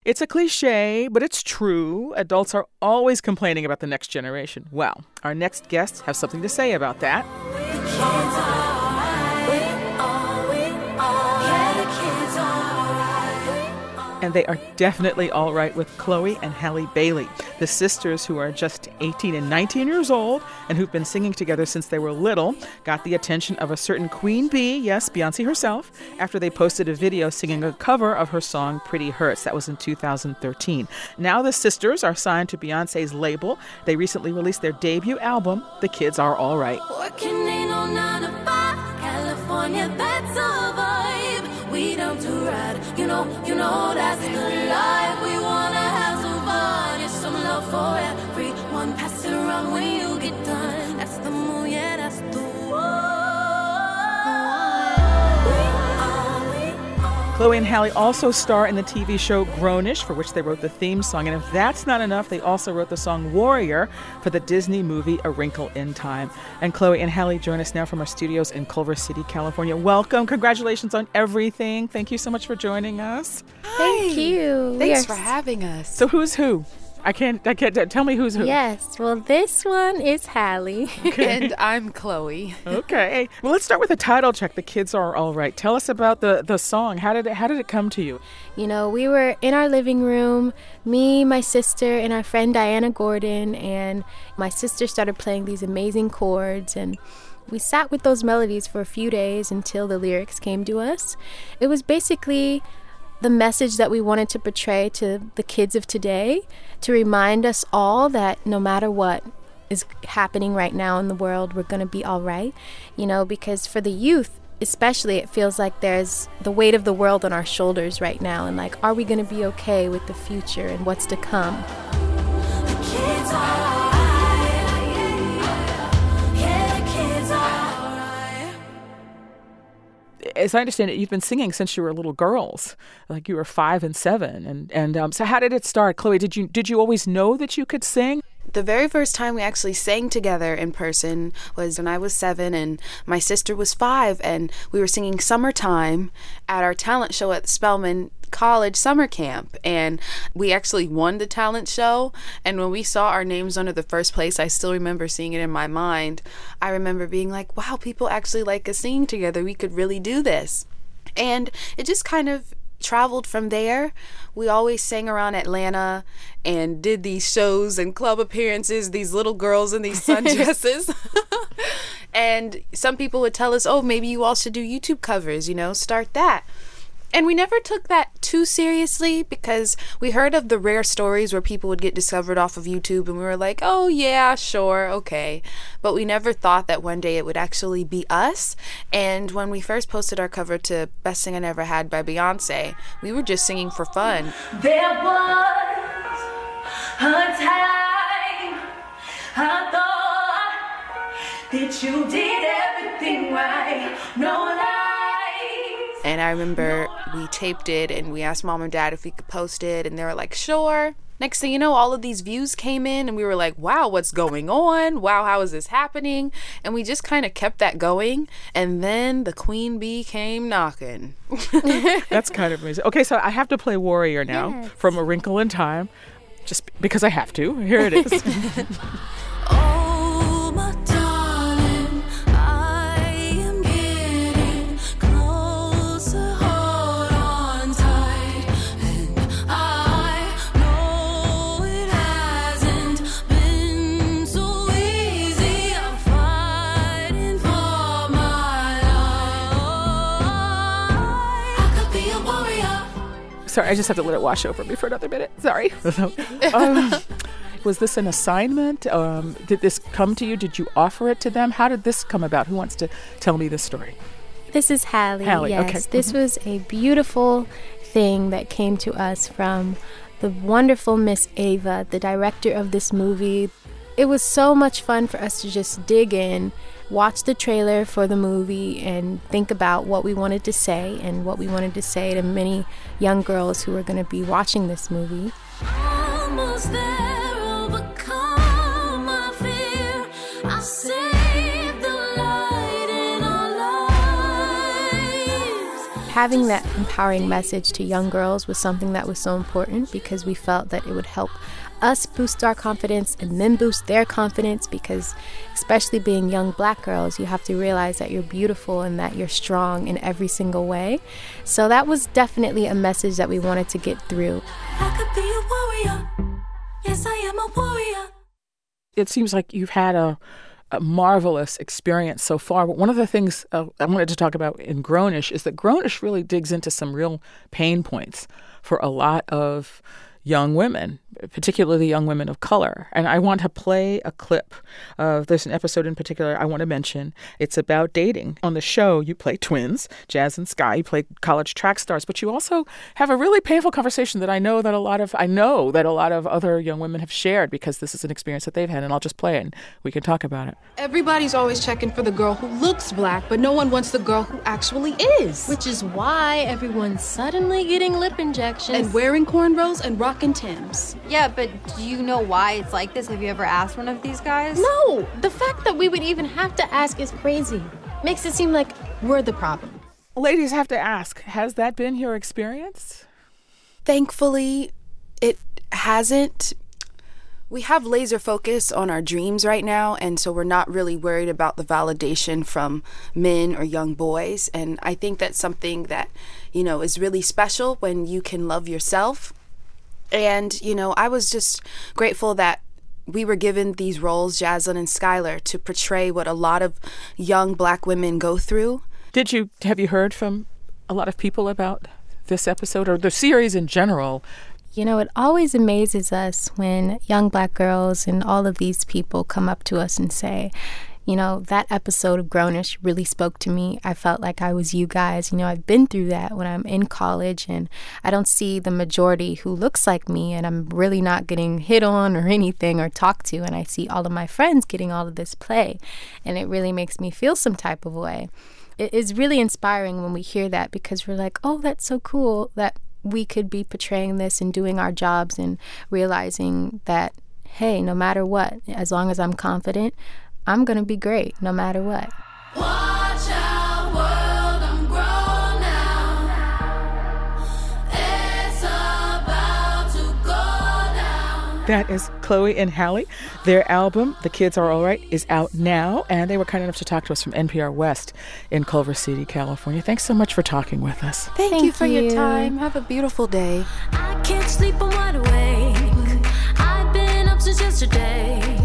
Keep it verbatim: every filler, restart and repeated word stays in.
It's a cliche, but it's true. Adults are always complaining about the next generation. Well, our next guests have something to say about that. And they are definitely all right with Chloe and Halle Bailey, the sisters who are just eighteen and nineteen years old and who've been singing together since they were little, got the attention of a certain Queen Bee, yes, Beyoncé herself, after they posted a video singing a cover of her song Pretty Hurts. That was in two thousand thirteen. Now the sisters are signed to Beyoncé's label. They recently released their debut album, The Kids Are All Right. Working ain't no nine to five, California, that's a vibe. We don't do right, you know, you know that's the life. We wanna have some fun, it's some love for everyone. Pass it around when you get done. That's the move, yeah, that's the one. Chloe and Halle also star in the T V show Grownish, for which they wrote the theme song. And if that's not enough, they also wrote the song Warrior for the Disney movie A Wrinkle in Time. And Chloe and Halle join us now from our studios in Culver City, California. Welcome. Congratulations on everything. Thank you so much for joining us. Thank you. Thanks for having us. So who's who? I can't, I can't, tell me who's who. Yes, well, this one is Halle. Okay. And I'm Chloe. Okay. Well, let's start with the title check. The Kids Are All Right. Tell us about the, the song. How did it, how did it come to you? You know, we were in our living room, me, my sister, and our friend Diana Gordon, and my sister started playing these amazing chords, and we sat with those melodies for a few days until the lyrics came to us. It was basically the message that we wanted to portray to the kids of today, to remind us all that no matter what is happening right now in the world, we're going to be all right. You know, because for the youth, especially, it feels like there's the weight of the world on our shoulders right now. And like, are we going to be okay with the future and what's to come? The kids are As I understand it, you've been singing since you were little girls, like you were five and seven. And and um, so how did it start? Chloe, did you did you always know that you could sing? The very first time we actually sang together in person was when I was seven and my sister was five, and we were singing Summertime at our talent show at Spelman College summer camp, and we actually won the talent show. And when we saw our names under the first place, I still remember seeing it in my mind. I remember being like, wow, people actually like us singing together. We could really do this. And it just kind of traveled from there. We always sang around Atlanta and did these shows and club appearances, these little girls in these sundresses. And some people would tell us, oh, maybe you all should do YouTube covers, you know, start that. And we never took that too seriously because we heard of the rare stories where people would get discovered off of YouTube, and we were like, oh yeah, sure, okay. But we never thought that one day it would actually be us. And when we first posted our cover to Best Thing I Never Had by Beyonce, we were just singing for fun. There was a time I thought that you did everything right. No lies. And I remember we taped it and we asked mom and dad if we could post it, and they were like, sure. Next thing you know, all of these views came in and we were like, wow, what's going on? Wow, how is this happening? And we just kind of kept that going. And then the Queen Bee came knocking. That's kind of amazing. Okay, so I have to play Warrior now Yes. from A Wrinkle in Time, just because I have to. Here it is. Oh, my darling, I am getting closer, hold on tight. And I know it hasn't been so easy. I'm fighting for my life. I could be a warrior. Sorry, I just have to let it wash over me for another minute. Sorry. um, was this an assignment? Um, did this come to you? Did you offer it to them? How did this come about? Who wants to tell me this story? This is Halle. Halle, yes. okay. This was a beautiful thing that came to us from the wonderful Miss Ava, the director of this movie. It was so much fun for us to just dig in, watch the trailer for the movie, and think about what we wanted to say and what we wanted to say to many young girls who were going to be watching this movie. Almost there, overcome my fear. I saved the light in our lives. having that empowering message to young girls was something that was so important because we felt that it would help us boost our confidence and then boost their confidence, because especially being young black girls, you have to realize that you're beautiful and that you're strong in every single way. So that was definitely a message that we wanted to get through. I could be a warrior. Yes, I am a warrior. It seems like you've had a, a marvelous experience so far. But one of the things uh, I wanted to talk about in Grownish is that Grownish really digs into some real pain points for a lot of young women, particularly young women of color. And I want to play a clip. Uh, there's an episode in particular I want to mention. It's about dating. On the show, you play twins, Jazz and Sky. You play college track stars, but you also have a really painful conversation that I know that a lot of I know that a lot of other young women have shared, because this is an experience that they've had. And I'll just play it and we can talk about it. Everybody's always checking for the girl who looks black, but no one wants the girl who actually is. Which is why everyone's suddenly getting lip injections. And wearing cornrows and rocking Timbs. Yeah, but do you know why it's like this? Have you ever asked one of these guys? No! The fact that we would even have to ask is crazy. Makes it seem like we're the problem. Ladies have to ask, has that been your experience? Thankfully, it hasn't. We have laser focus on our dreams right now, and so we're not really worried about the validation from men or young boys. And I think that's something that, you know, is really special when you can love yourself. And, you know, I was just grateful that we were given these roles, Jaslyn and Skylar, to portray what a lot of young black women go through. Did you, have you heard from a lot of people about this episode or the series in general? You know, it always amazes us when young black girls and all of these people come up to us and say, you know, that episode of Grownish really spoke to me. I felt like I was you guys. You know, I've been through that when I'm in college and I don't see the majority who looks like me, and I'm really not getting hit on or anything or talked to. And I see all of my friends getting all of this play, and it really makes me feel some type of way. It is really inspiring when we hear that, because we're like, oh, that's so cool that we could be portraying this and doing our jobs and realizing that, hey, no matter what, as long as I'm confident, I'm going to be great no matter what. Watch out, world, I'm grown now. It's about to go down. That is Chloe and Halle. Their album, The Kids Are All Right, is out now, and they were kind enough to talk to us from N P R West in Culver City, California. Thanks so much for talking with us. Thank, Thank you for you. your time. Have a beautiful day. I can't sleep, I'm wide awake. I've been up since yesterday.